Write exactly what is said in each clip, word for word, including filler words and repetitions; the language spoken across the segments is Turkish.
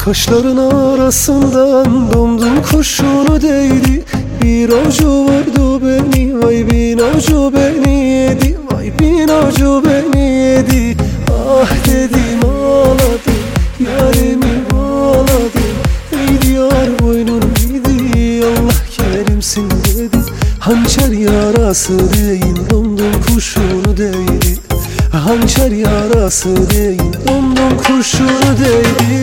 Kaşların arasından domdum kurşunu değdi. Bir avcı vurdu beni, vay bin avcı beni yedi. Vay bin avcı beni yedi. Ah dedim ağladım, yarimi bağladım. Ey diyar boynun idi, Allah kerimsin dedim. Hançer yarası değil, domdum kurşunu değdi. Hançer yarası değil, domdum kurşunu değdi.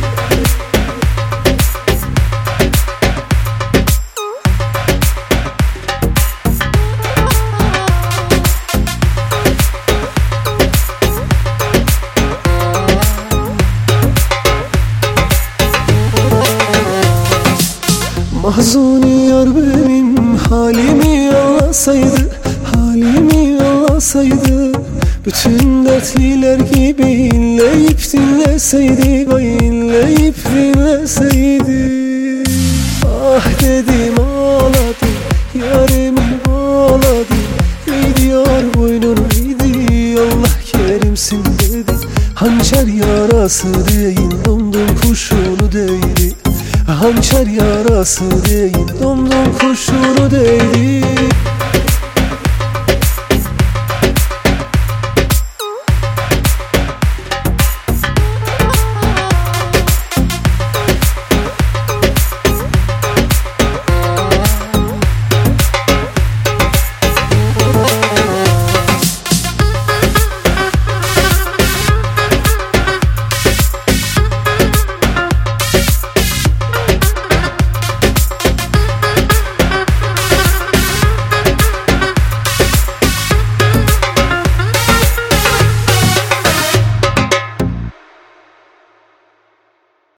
Mahzuni yar benim halimi anlasaydı, halimi anlasaydı, bütün dertliler gibi inleyip dinleseydi, vay inleyip dinleseydi. Ah dedim ağladım, yarimi bağladım. Ey diyar boynun idi, Allah kerimsin dedim. Hançer yarası değil, domdum kurşunu değdi. Hançer yarası değil, domdum kurşunu değdi.